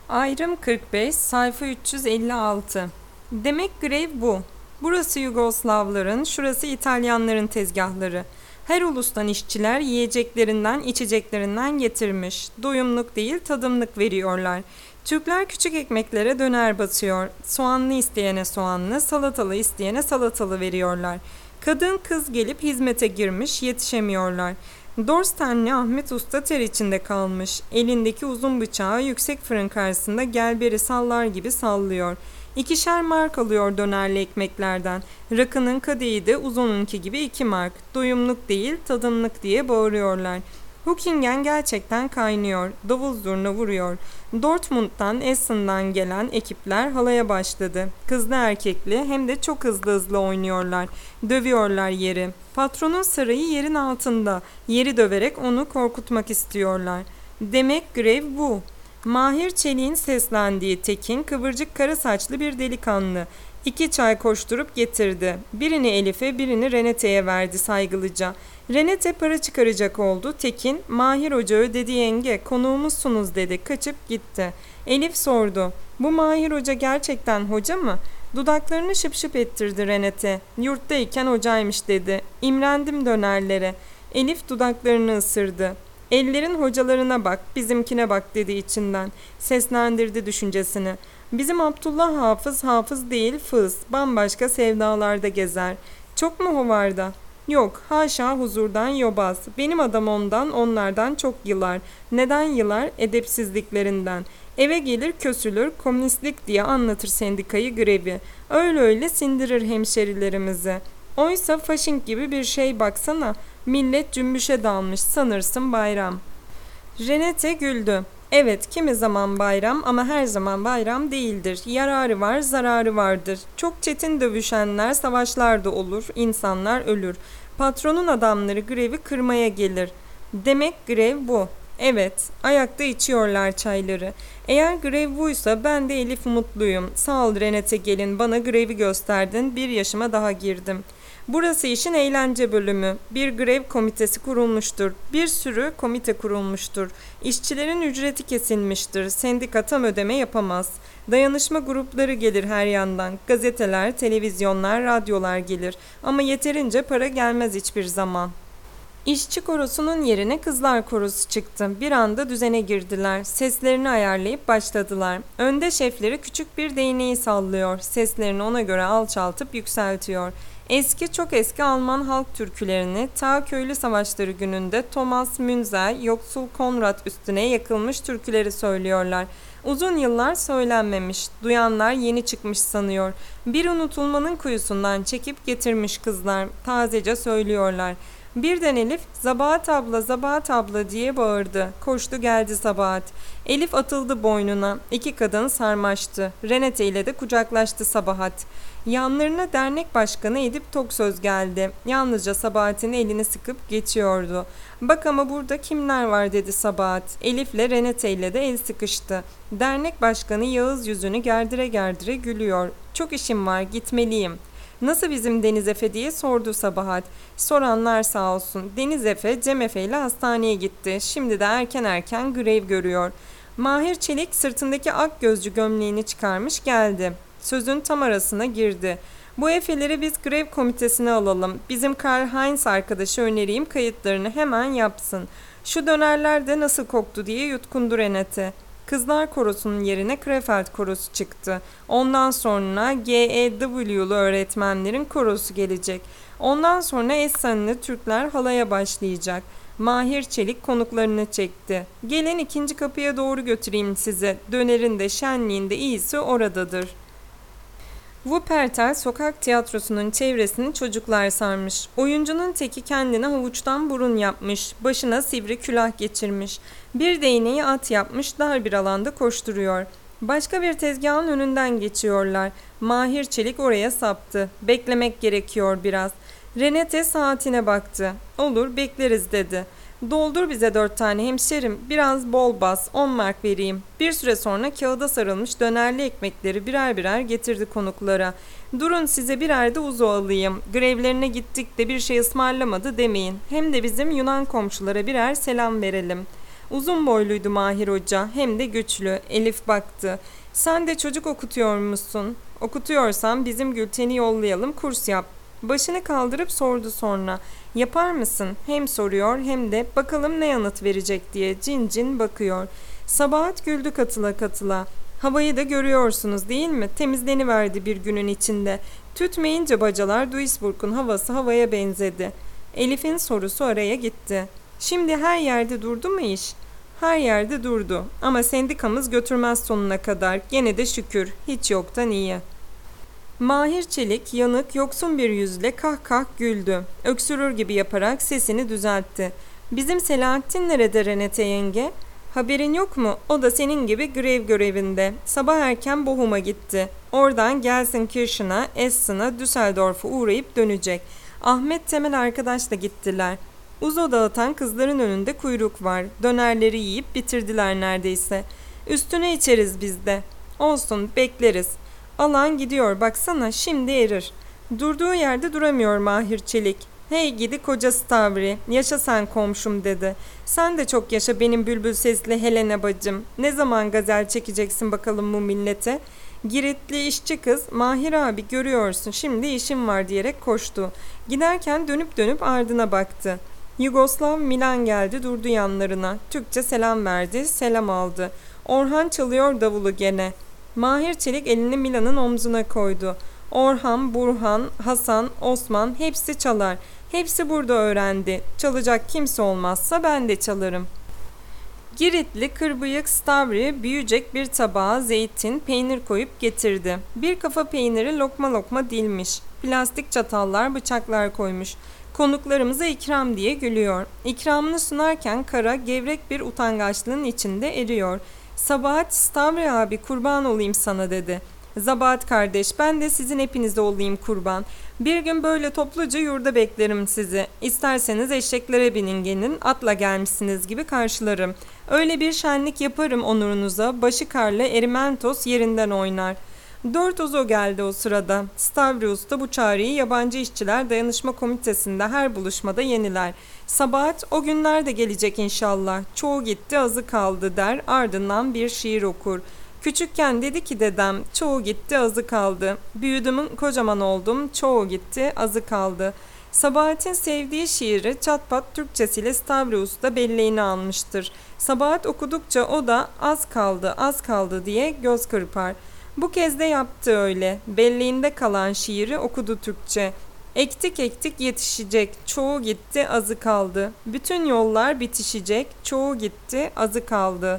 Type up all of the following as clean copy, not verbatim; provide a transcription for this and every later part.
Ayrım 45, sayfa 356. Demek grev bu. Burası Yugoslavların, şurası İtalyanların tezgahları. Her ulustan işçiler yiyeceklerinden, içeceklerinden getirmiş. Doyumluk değil, tadımlık veriyorlar. Türkler küçük ekmeklere döner batıyor. Soğanlı isteyene soğanlı, salatalı isteyene salatalı veriyorlar. Kadın kız gelip hizmete girmiş, yetişemiyorlar. Dorstenli Ahmet Usta ter içinde kalmış. Elindeki uzun bıçağı yüksek fırın karşısında gelberi sallar gibi sallıyor. 2'şer mark alıyor dönerli ekmeklerden. Rakının kadehi de uzununki gibi 2 mark. Doyumluk değil, tadımlık diye bağırıyorlar. Huckingen gerçekten kaynıyor. Davul zurna vuruyor. Dortmund'dan, Essen'dan gelen ekipler halaya başladı. Kızlı erkekli hem de çok hızlı oynuyorlar. Dövüyorlar yeri. Patronun sarayı yerin altında. Yeri döverek onu korkutmak istiyorlar. Demek grev bu. Mahir Çelik'in seslendiği Tekin kıvırcık kara saçlı bir delikanlı. 2 çay koşturup getirdi. Birini Elif'e, birini Renete'ye verdi saygılıca. Renete para çıkaracak oldu. Tekin, Mahir Hoca ödedi yenge, konuğumuzsunuz dedi. Kaçıp gitti. Elif sordu. Bu Mahir Hoca gerçekten hoca mı? Dudaklarını şıp şıp ettirdi Renete. Yurttayken hocaymış dedi. İmrendim dönerlere. Elif dudaklarını ısırdı. Ellerin hocalarına bak, bizimkine bak dedi içinden. Seslendirdi düşüncesini. Bizim Abdullah hafız değil fız, bambaşka sevdalarda gezer. Çok mu hovarda? Yok, haşa huzurdan yobaz. Benim adam onlardan çok yılar. Neden yılar? Edepsizliklerinden. Eve gelir kösülür, komünistlik diye anlatır sendikayı grevi. Öyle sindirir hemşerilerimizi. Oysa faşink gibi bir şey baksana. Millet cümbüşe dalmış sanırsın bayram. Renete güldü. Evet, kimi zaman bayram ama her zaman bayram değildir. Yararı var, zararı vardır. Çok çetin dövüşenler savaşlarda olur, insanlar ölür. Patronun adamları grevi kırmaya gelir. Demek grev bu. Evet, ayakta içiyorlar çayları. Eğer grev buysa ben de Elif mutluyum. Sağ ol Renete gelin, bana grevi gösterdin, 1 yaşıma daha girdim. Burası işin eğlence bölümü. Bir grev komitesi kurulmuştur. Bir sürü komite kurulmuştur. İşçilerin ücreti kesilmiştir. Sendika tam ödeme yapamaz. Dayanışma grupları gelir her yandan. Gazeteler, televizyonlar, radyolar gelir. Ama yeterince para gelmez hiçbir zaman. İşçi korosunun yerine kızlar korosu çıktı. Bir anda düzene girdiler. Seslerini ayarlayıp başladılar. Önde şefleri küçük bir değneği sallıyor. Seslerini ona göre alçaltıp yükseltiyor. Çok eski Alman halk türkülerini ta köylü savaşları gününde Thomas Münzer, yoksul Konrad üstüne yakılmış türküleri söylüyorlar. Uzun yıllar söylenmemiş, duyanlar yeni çıkmış sanıyor. Bir unutulmanın kuyusundan çekip getirmiş kızlar, tazece söylüyorlar. Birden Elif, Zabahat abla diye bağırdı. Koştu geldi Sabahat. Elif atıldı boynuna. 2 kadın sarmaştı. Renete ile de kucaklaştı Sabahat. Yanlarına dernek başkanı Edip Toksöz geldi. Yalnızca Sabahat'in elini sıkıp geçiyordu. Bak ama burada kimler var dedi Sabahat. Elif'le Renete ile de el sıkıştı. Dernek başkanı Yağız yüzünü gerdire gülüyor. Çok işim var, gitmeliyim. Nasıl bizim Deniz Efe diye sordu Sabahat. Soranlar sağ olsun. Deniz Efe, Cem Efe ile hastaneye gitti. Şimdi de erken grev görüyor. Mahir Çelik sırtındaki ak gözcü gömleğini çıkarmış geldi. Sözün tam arasına girdi. Bu Efe'leri biz grev komitesine alalım. Bizim Karl Heinz arkadaşı önereyim kayıtlarını hemen yapsın. Şu dönerler de nasıl koktu diye yutkundu Renate. Kızlar korosunun yerine Krefeld korosu çıktı. Ondan sonra GEW'lu öğretmenlerin korosu gelecek. Ondan sonra Essen'li Türkler halaya başlayacak. Mahir Çelik konuklarını çekti. Gelin 2. kapıya doğru götüreyim size. Dönerin de şenliğin de iyisi oradadır. Wuppertal sokak tiyatrosunun çevresini çocuklar sarmış. Oyuncunun teki kendine havuçtan burun yapmış. Başına sivri külah geçirmiş. Bir değneği at yapmış dar bir alanda koşturuyor. Başka bir tezgahın önünden geçiyorlar. Mahir Çelik oraya saptı. Beklemek gerekiyor biraz. Renete saatine baktı. Olur bekleriz dedi. Doldur bize 4 tane hemşerim, biraz bol bas, 10 mark vereyim. Bir süre sonra kağıda sarılmış dönerli ekmekleri birer getirdi konuklara. Durun size birer de uzo alayım. Grevlerine gittik de bir şey ısmarlamadı demeyin. Hem de bizim Yunan komşulara birer selam verelim. Uzun boyluydu Mahir Hoca, hem de güçlü. Elif baktı. Sen de çocuk okutuyor musun? Okutuyorsan bizim Gülten'i yollayalım, kurs yap. Başını kaldırıp sordu sonra. Yapar mısın? Hem soruyor hem de bakalım ne yanıt verecek diye cin cin bakıyor. Sabahat güldü katıla katıla. Havayı da görüyorsunuz değil mi? Temizleniverdi bir günün içinde. Tütmeyince bacalar Duisburg'un havası havaya benzedi. Elif'in sorusu araya gitti. Şimdi her yerde durdu mu iş? Her yerde durdu ama sendikamız götürmez sonuna kadar. Gene de şükür, hiç yoktan iyi. Mahir Çelik yanık, yoksun bir yüzle kah kah güldü. Öksürür gibi yaparak sesini düzeltti. Bizim Selahattin nerede Renete yenge? Haberin yok mu? O da senin gibi grev görevinde. Sabah erken Bochum'a gitti. Oradan Gelsenkirchen'a, Essen'a, Düsseldorf'a uğrayıp dönecek. Ahmet Temel arkadaşla gittiler. Uzo dağıtan kızların önünde kuyruk var. Dönerleri yiyip bitirdiler neredeyse. Üstüne içeriz biz de. Olsun, bekleriz. Alan gidiyor baksana, şimdi erir. Durduğu yerde duramıyor Mahir Çelik. Hey gidi koca Stavri, yaşa sen komşum dedi. Sen de çok yaşa benim bülbül sesli Helena bacım. Ne zaman gazel çekeceksin bakalım bu millete? Giritli işçi kız, Mahir abi görüyorsun şimdi işim var diyerek koştu. Giderken dönüp dönüp ardına baktı. Yugoslav Milan geldi durdu yanlarına. Türkçe selam verdi, selam aldı. Orhan çalıyor davulu gene. Mahir Çelik elini Milan'ın omzuna koydu. Orhan, Burhan, Hasan, Osman hepsi çalar. Hepsi burada öğrendi. Çalacak kimse olmazsa ben de çalarım. Giritli kırbıyık Stavri büyüyecek bir tabağa zeytin, peynir koyup getirdi. Bir kafa peyniri lokma lokma dilmiş. Plastik çatallar, bıçaklar koymuş. Konuklarımıza ikram diye gülüyor. İkramını sunarken kara, gevrek bir utangaçlığın içinde eriyor. Sabahat, Stavri abi kurban olayım sana dedi. Zabahat kardeş, ben de sizin hepinize olayım kurban. Bir gün böyle topluca yurda beklerim sizi. İsterseniz eşeklere binin gelin, atla gelmişsiniz gibi karşılarım. Öyle bir şenlik yaparım onurunuza, başı karla Erimentos yerinden oynar. 4 Uzo geldi o sırada. Stavrius da bu çağrıyı Yabancı İşçiler Dayanışma Komitesi'nde her buluşmada yeniler. Sabahat o günler de gelecek inşallah. Çoğu gitti azı kaldı der, ardından bir şiir okur. Küçükken dedi ki dedem, çoğu gitti azı kaldı. Büyüdüm kocaman oldum, çoğu gitti azı kaldı. Sabahat'in sevdiği şiiri çatpat Türkçesiyle Stavrius da belleğini almıştır. Sabahat okudukça o da az kaldı az kaldı diye göz kırpar. Bu kez de yaptı öyle. Belleğinde kalan şiiri okudu Türkçe. Ektik ektik yetişecek, çoğu gitti azı kaldı. Bütün yollar bitişecek, çoğu gitti azı kaldı.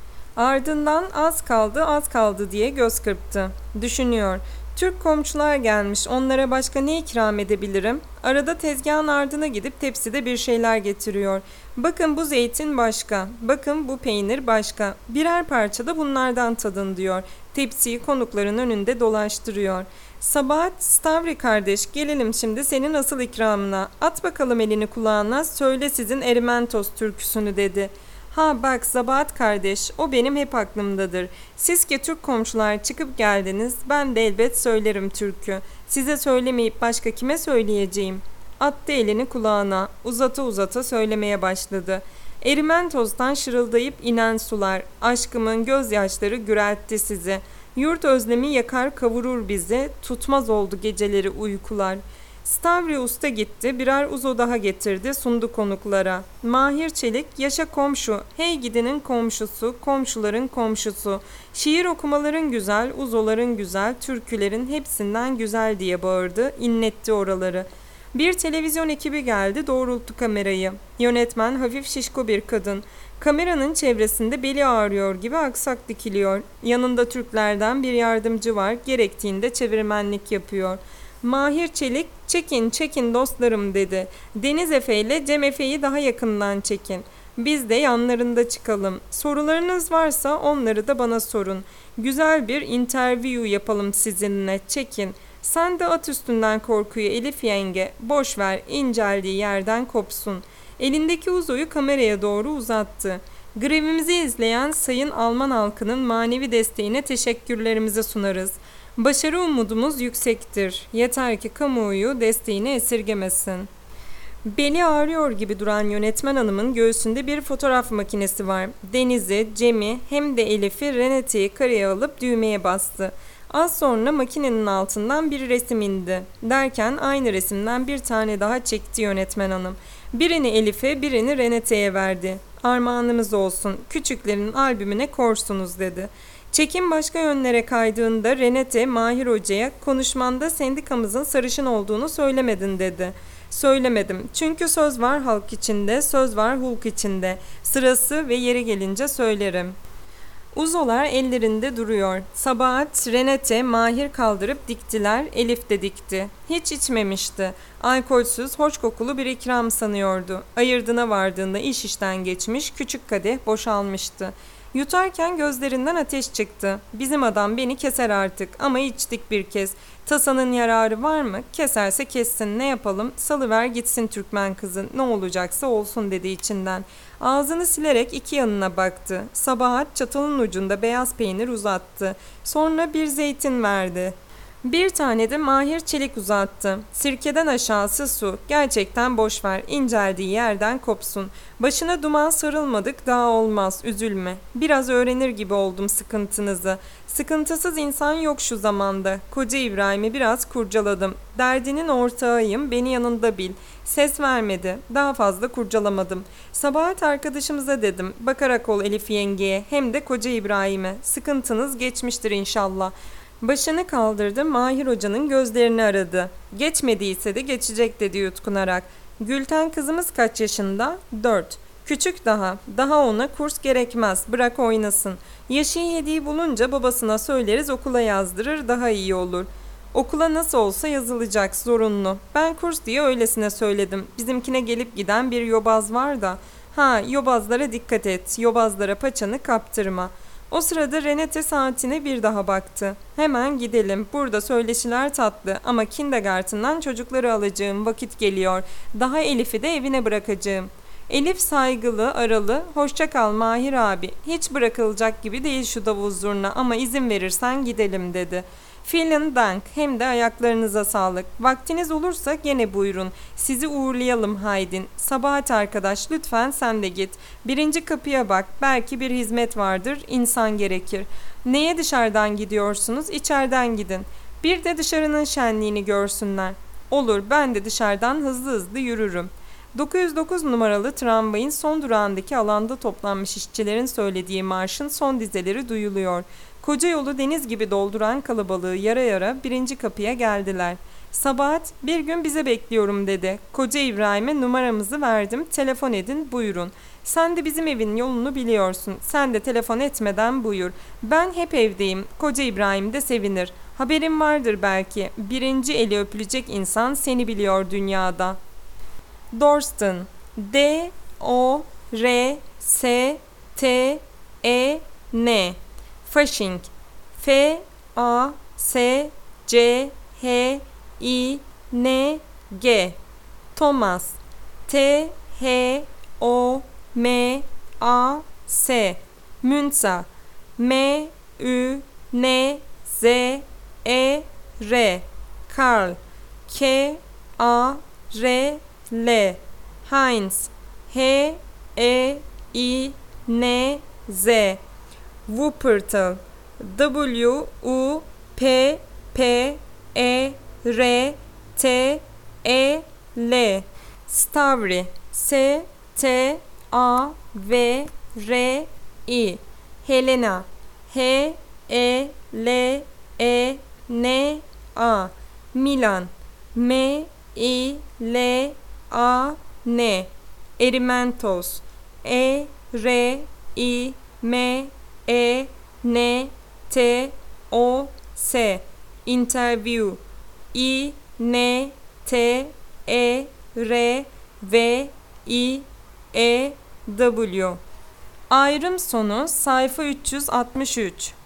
Ardından az kaldı az kaldı diye göz kırptı. Düşünüyor. Türk komşular gelmiş, onlara başka ne ikram edebilirim? Arada tezgahın ardına gidip tepside bir şeyler getiriyor. Bakın bu zeytin başka, bakın bu peynir başka. Birer parça da bunlardan tadın diyor. Tepsiyi konukların önünde dolaştırıyor. Sabahat, Stavri kardeş gelelim şimdi senin asıl ikramına. At bakalım elini kulağına, söyle sizin Erimentos türküsünü dedi. Ha bak Sabahat kardeş, o benim hep aklımdadır. Siz ki Türk komşular çıkıp geldiniz, ben de elbet söylerim türkü. Size söylemeyip başka kime söyleyeceğim? Attı elini kulağına, uzata uzata söylemeye başladı. Erimentos'tan şırıldayıp inen sular, aşkımın gözyaşları güreltti sizi. Yurt özlemi yakar kavurur bizi, tutmaz oldu geceleri uykular. Stavri usta gitti, birer uzo daha getirdi, sundu konuklara. Mahir Çelik, yaşa komşu, hey gidinin komşusu, komşuların komşusu. Şiir okumaların güzel, uzoların güzel, türkülerin hepsinden güzel diye bağırdı, inletti oraları. Bir televizyon ekibi geldi, doğrulttu kamerayı. Yönetmen hafif şişko bir kadın. Kameranın çevresinde beli ağrıyor gibi aksak dikiliyor. Yanında Türklerden bir yardımcı var, gerektiğinde çevirmenlik yapıyor. Mahir Çelik, çekin çekin dostlarım dedi. Deniz Efe ile Cem Efe'yi daha yakından çekin. Biz de yanlarında çıkalım. Sorularınız varsa onları da bana sorun. Güzel bir interview yapalım sizinle, çekin. Sen de at üstünden korkuyu Elif yenge. Boş ver, inceldiği yerden kopsun. Elindeki uzoyu kameraya doğru uzattı. Grevimizi izleyen sayın Alman halkının manevi desteğine teşekkürlerimizi sunarız. Başarı umudumuz yüksektir. Yeter ki kamuoyu desteğini esirgemesin. Beli ağrıyor gibi duran yönetmen hanımın göğsünde bir fotoğraf makinesi var. Deniz'i, Cem'i hem de Elif'i Renete'yi kareye alıp düğmeye bastı. Az sonra makinenin altından bir resim indi. Derken aynı resimden bir tane daha çekti yönetmen hanım. Birini Elif'e, birini Renete'ye verdi. Armağanımız olsun, küçüklerin albümüne korsunuz dedi. Çekim başka yönlere kaydığında Renete, Mahir Hoca'ya konuşmanda sendikamızın sarışın olduğunu söylemedin dedi. Söylemedim. Çünkü söz var halk içinde, söz var hulk içinde. Sırası ve yeri gelince söylerim. Uzolar ellerinde duruyor. Sabahat, Renete, Mahir kaldırıp diktiler, Elif de dikti. Hiç içmemişti. Alkolsüz, hoş kokulu bir ikram sanıyordu. Ayırdına vardığında iş işten geçmiş, küçük kadeh boşalmıştı. Yutarken gözlerinden ateş çıktı. Bizim adam beni keser artık ama içtik bir kez. Tasanın yararı var mı? Keserse kessin, ne yapalım? Salıver gitsin Türkmen kızı, ne olacaksa olsun dedi içinden. Ağzını silerek iki yanına baktı. Sabahat çatalın ucunda beyaz peynir uzattı. Sonra bir zeytin verdi. Bir tane de Mahir çelik uzattı. Sirkeden aşağısı su. Gerçekten boş ver. İnceldiği yerden kopsun. Başına duman sarılmadık daha olmaz. Üzülme. Biraz öğrenir gibi oldum sıkıntınızı. Sıkıntısız insan yok şu zamanda. Koca İbrahim'i biraz kurcaladım. Derdinin ortağıyım. Beni yanında bil. Ses vermedi. Daha fazla kurcalamadım. Sabahat arkadaşımıza dedim. Bakarak ol Elif yengeye. Hem de koca İbrahim'e. Sıkıntınız geçmiştir inşallah. Başını kaldırdı, Mahir Hoca'nın gözlerini aradı. Geçmediyse de geçecek dedi yutkunarak. Gülten kızımız kaç yaşında? 4. Küçük daha. Daha ona kurs gerekmez. Bırak oynasın. Yaşı 7'yi bulunca babasına söyleriz okula yazdırır daha iyi olur. Okula nasıl olsa yazılacak zorunlu. Ben kurs diye öylesine söyledim. Bizimkine gelip giden bir yobaz var da. Ha, yobazlara dikkat et. Yobazlara paçanı kaptırma. O sırada Renete saatine bir daha baktı. Hemen gidelim. Burada söyleşiler tatlı ama kindergarten'dan çocukları alacağım vakit geliyor. Daha Elif'i de evine bırakacağım. Elif saygılı, aralı, hoşça kal Mahir abi. Hiç bırakılacak gibi değil şu davul zurna ama izin verirsen gidelim dedi. Vielen Dank, hem de ayaklarınıza sağlık. Vaktiniz olursa gene buyurun. Sizi uğurlayalım Haydin. Sabahat arkadaş lütfen sen de git. Birinci kapıya bak. Belki bir hizmet vardır. İnsan gerekir. Neye dışarıdan gidiyorsunuz? İçeriden gidin. Bir de dışarının şenliğini görsünler. Olur, ben de dışarıdan hızlı hızlı yürürüm. 909 numaralı tramvayın son durağındaki alanda toplanmış işçilerin söylediği marşın son dizeleri duyuluyor. Koca yolu deniz gibi dolduran kalabalığı yara yara birinci kapıya geldiler. Sabahat, bir gün bize bekliyorum dedi. Koca İbrahim'e numaramızı verdim, telefon edin buyurun. Sen de bizim evin yolunu biliyorsun, sen de telefon etmeden buyur. Ben hep evdeyim, Koca İbrahim de sevinir. Haberin vardır belki, birinci eli öpülecek insan seni biliyor dünyada. Dorsten, D-O-R-S-T-E-N, Fasching, F-A-S-C-H-I-N-G, Thomas, T-H-O-M-A-S, Münzer, M-Ü-N-Z-E-R, Karl, K-A-R-L, Heinz, H-E-I-N-Z, Wuppertal, W-U-P-P-E-R-T-E-L, Stavri, S-T-A-V-R-I, Helena, H-E-L-E-N-A, Milan, M-I-L-A-N, Erimentos, E-R-I-M-E-N-T-O-S, Interview, I-N-T-E-R-V-I-E-W. Ayrım sonu sayfa 363.